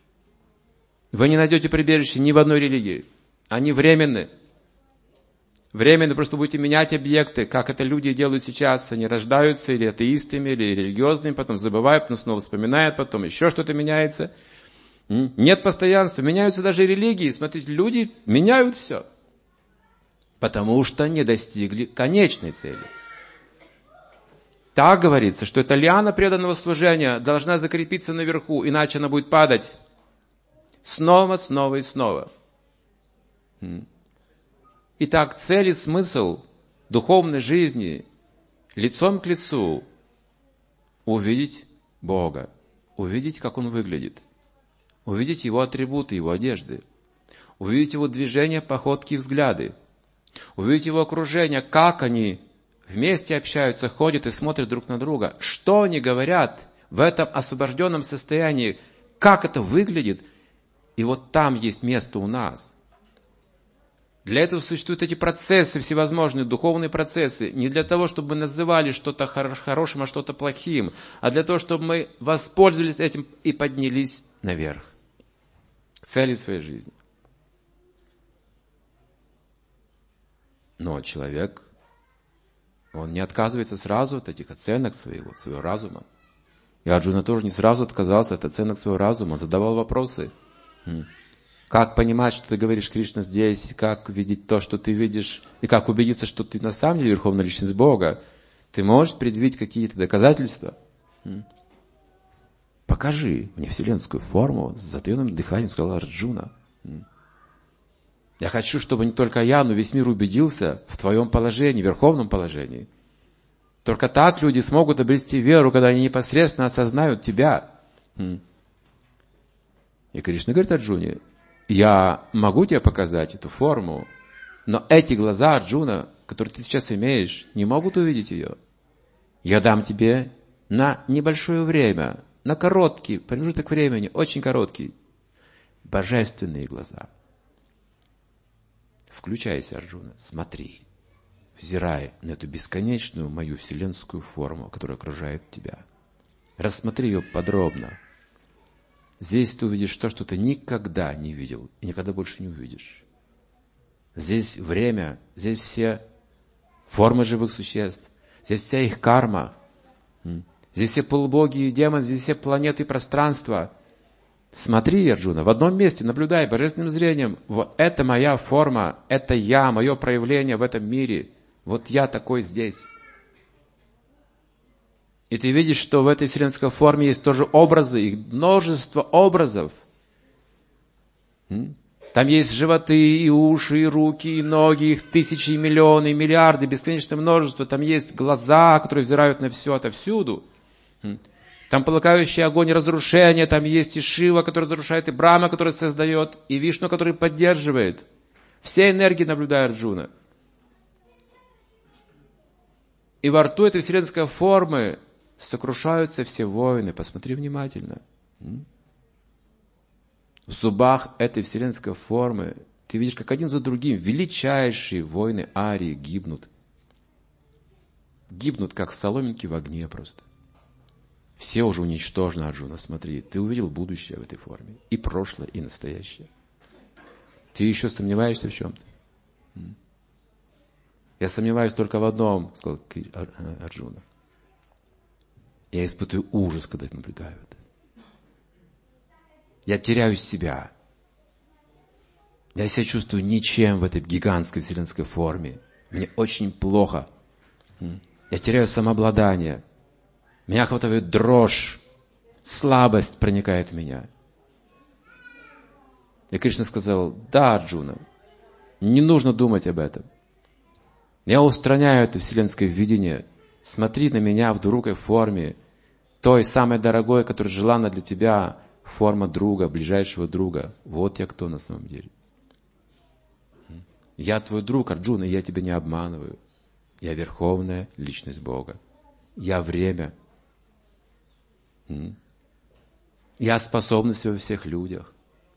Вы не найдете прибежище ни в одной религии. Они временны. Временно просто будете менять объекты, как это люди делают сейчас. Они рождаются или атеистами, или религиозными, потом забывают, потом снова вспоминают, потом еще что-то меняется. Нет постоянства, меняются даже религии. Смотрите, люди меняют все, потому что не достигли конечной цели. Так говорится, что эта лиана преданного служения должна закрепиться наверху, иначе она будет падать снова, снова и снова. Итак, цель и смысл духовной жизни лицом к лицу увидеть Бога, увидеть, как Он выглядит, увидеть Его атрибуты, Его одежды, увидеть Его движения, походки и взгляды, увидеть Его окружение, как они вместе общаются, ходят и смотрят друг на друга, что они говорят в этом освобожденном состоянии, как это выглядит, и вот там есть место у нас. Для этого существуют эти процессы, всевозможные духовные процессы, не для того, чтобы мы называли что-то хорошим, а что-то плохим, а для того, чтобы мы воспользовались этим и поднялись наверх, к цели своей жизни. Но человек, он не отказывается сразу от этих оценок своего разума. И Арджуна тоже не сразу отказался от оценок своего разума, он задавал вопросы. Как понимать, что ты говоришь, Кришна, здесь, как видеть то, что ты видишь, и как убедиться, что ты на самом деле Верховная Личность Бога? Ты можешь предъявить какие-то доказательства? Покажи мне вселенскую форму, с затаенным дыханием сказал Арджуна. Я хочу, чтобы не только я, но весь мир убедился в твоем положении, верховном положении. Только так люди смогут обрести веру, когда они непосредственно осознают тебя. И Кришна говорит Арджуне, я могу тебе показать эту форму, но эти глаза, Арджуна, которые ты сейчас имеешь, не могут увидеть ее. Я дам тебе на небольшое время, на короткий промежуток времени, очень короткий, божественные глаза. Включайся, Арджуна, смотри, взирай на эту бесконечную мою вселенскую форму, которая окружает тебя. Рассмотри ее подробно. Здесь ты увидишь то, что ты никогда не видел и никогда больше не увидишь. Здесь время, здесь все формы живых существ, здесь вся их карма, здесь все полубоги и демоны, здесь все планеты и пространства. Смотри, Арджуна, в одном месте наблюдай божественным зрением. Вот это моя форма, это я, мое проявление в этом мире. Вот я такой здесь. И ты видишь, что в этой вселенской форме есть тоже образы, их множество образов. Там есть животы, и уши, и руки, и ноги, их тысячи, и миллионы, и миллиарды, бесконечное множество. Там есть глаза, которые взирают на все отовсюду. Там полыхающий огонь разрушения, там есть и Шива, который разрушает, и Брахма, который создает, и Вишну, который поддерживает. Все энергии наблюдает Арджуна. И во рту этой вселенской формы сокрушаются все воины. Посмотри внимательно. В зубах этой вселенской формы ты видишь, как один за другим величайшие воины Арии гибнут. Гибнут, как соломинки в огне просто. Все уже уничтожены, Арджуна. Смотри, ты увидел будущее в этой форме. И прошлое, и настоящее. Ты еще сомневаешься в чем-то? Я сомневаюсь только в одном, сказал Арджуна. Я испытываю ужас, когда это наблюдаю. Я теряю себя. Я себя чувствую ничем в этой гигантской вселенской форме. Мне очень плохо. Я теряю самообладание. Меня охватывает дрожь. Слабость проникает в меня. И Кришна сказал, да, Арджуна, не нужно думать об этом. Я устраняю это вселенское видение. Смотри на меня в другой форме, той самой дорогой, которая желанна для тебя, форма друга, ближайшего друга. Вот я кто на самом деле. Я твой друг, Арджуна, и я тебя не обманываю. Я верховная личность Бога. Я время. Я способность во всех людях.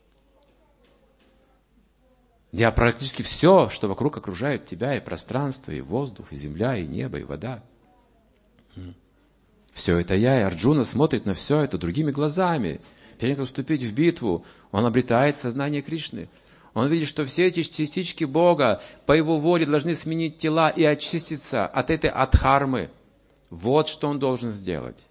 Я практически все, что вокруг окружает тебя, и пространство, и воздух, и земля, и небо, и вода. Все это я, и Арджуна смотрит на все это другими глазами. Перед тем, как вступить в битву, он обретает сознание Кришны. Он видит, что все эти частички Бога по Его воле должны сменить тела и очиститься от этой адхармы. Вот что он должен сделать.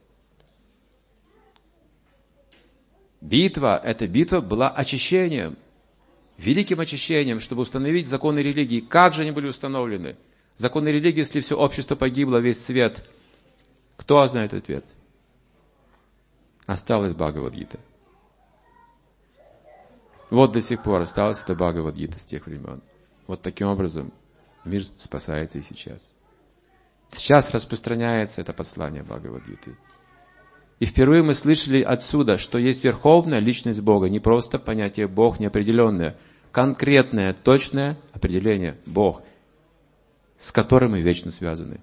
Эта битва была очищением, великим очищением, чтобы установить законы религии. Как же они были установлены? Законы религии, если все общество погибло, весь свет. Кто знает ответ? Осталась Бхагавад-гита. Вот до сих пор осталась эта Бхагавад-гита с тех времен. Вот таким образом мир спасается и сейчас. Сейчас распространяется это послание Бхагавад-гиты. И впервые мы слышали отсюда, что есть верховная личность Бога, не просто понятие Бог неопределенное, конкретное, точное определение Бог, с которым мы вечно связаны.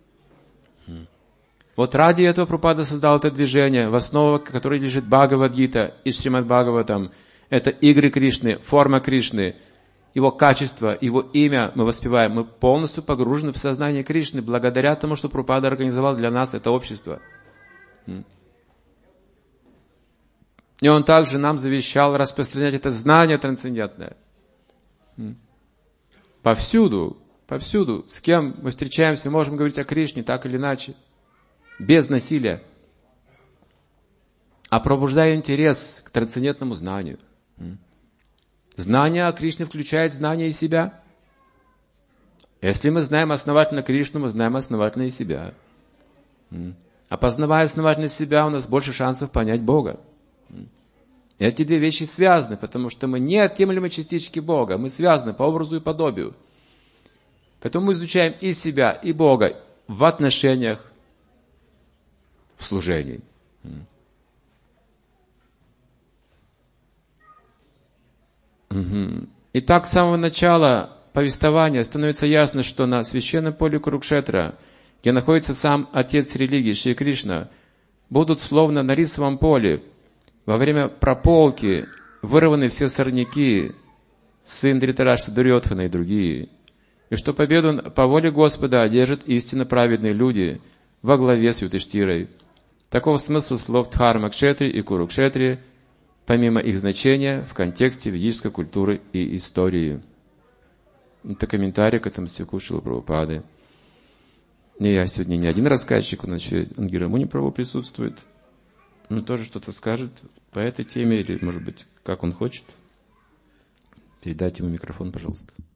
Вот ради этого Прабхупада создал это движение, в основе которой лежит Бхагавад-гита и Шримад Бхагаватам. Это игры Кришны, форма Кришны, Его качество, Его имя мы воспеваем. Мы полностью погружены в сознание Кришны, благодаря тому, что Прабхупада организовал для нас это общество. И он также нам завещал распространять это знание трансцендентное. Повсюду, с кем мы встречаемся, можем говорить о Кришне так или иначе, без насилия, а пробуждая интерес к трансцендентному знанию. Знание о Кришне включает знание и себя. Если мы знаем основательно Кришну, мы знаем основательно и себя. А познавая основательно себя, у нас больше шансов понять Бога. И эти две вещи связаны, потому что мы неотъемлемые частички Бога. Мы связаны по образу и подобию. Поэтому мы изучаем и себя, и Бога в отношениях, в служении. Итак, с самого начала повествования становится ясно, что на священном поле Курукшетра, где находится сам отец религии Шри Кришна, будут словно на рисовом поле во время прополки вырваны все сорняки, сын Дритараштха, Дурьодхана и другие, и что победу по воле Господа одержат истинно праведные люди во главе с Юдхиштирой. Таков смысл слов Дхарма-кшетри и Курукшетри, помимо их значения в контексте ведической культуры и истории. Это комментарий к этому стиху Шрилы Прабхупады. И я сегодня не один рассказчик, у нас еще Ангира Муни Прабху присутствует. Он тоже что-то скажет по этой теме, или, может быть, как он хочет. Передайте ему микрофон, пожалуйста.